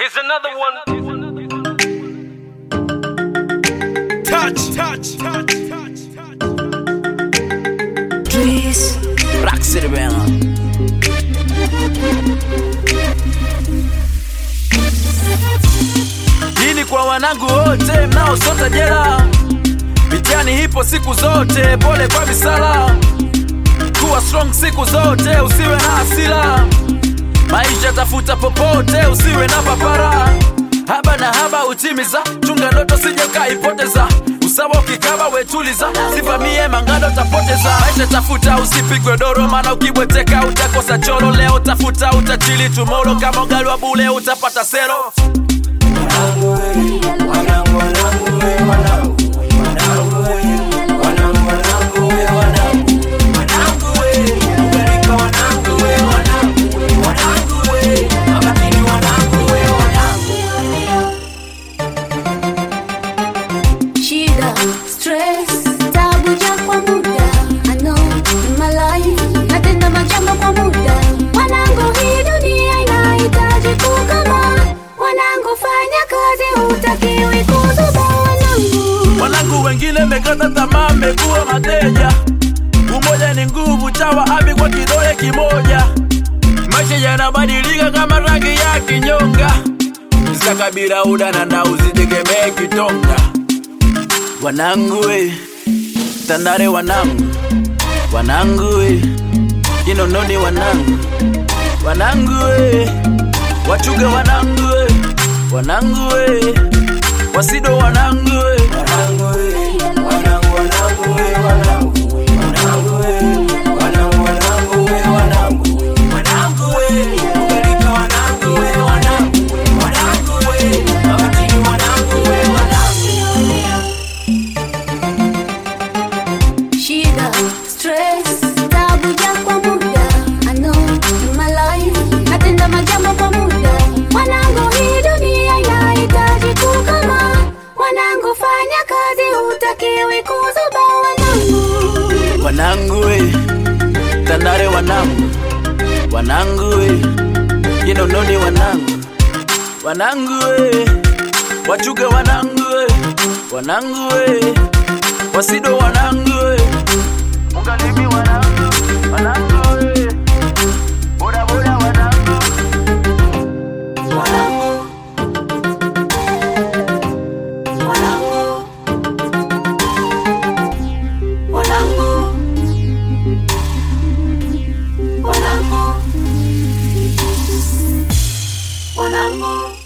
Here's another one. Touch. Please, Rock City Bella. Hii ni kwa wanangu wote mnaosota jela. Mitihani hipo siku zote, pole kwa misala. Kuwa strong siku zote, usiwe na hasira. Maisha tafuta popote, usiwe na papara. Haba na haba utimiza, chunga ndoto sije kaipoteza. Usawa ukikaba wetuliza, sivamie mangando tapoteza. Maisha tafuta usipigwe doro, maana ukibweteka utakosa choro. Leo tafuta utachili tomorrow, kama ugali wa bule utapata sero. Stress, tabu ja kwa muda. I know in my life natenda majambo kwa muda. Wanangu, hii dunia inahitaji kukama. Wanangu, fanya kazi, hutakiwi kuzuba. Wanangu wengine mekata tamaa, mekuwa mateja. Umoja ni nguvu, chawa abi kwa kidole kimoja. Maisha yanabadilika kama rangi ya kinyonga. Sika kabila udana na usitegemee kitonga. Wanangu we, Tandale wanangu. Wanangu we, Kinondoni wanangu. Wanangu we, Wachuga wanangu we. Wanangu we, Wasido wanangu we. Wanangu we, wanangu we, wanangu. Wanangu we, wanangu we, wanangu. Wanangu we, ugalika wanangu we, wanangu. Wanangu we, abatini wanangu we, wanangu. Shida, stress, tabu ja kwa muda. I know in my life natenda majambo kwa muda. Wanangu, hii dunia inahitaji kukama. Wanangu, fanya kazi, hutakiwi kuzuba. Wanangu, Wanangu we, Tandale wanangu. Wanangu we, Kinondoni wanangu. Wanangu we, Wachuga wanangu we. Wanangu we, Wasido wanangu we. Ugalimi wanangu. Wanangu we, boda boda wanangu. wanangu, wanangu, wanangu, wanangu, wanangu.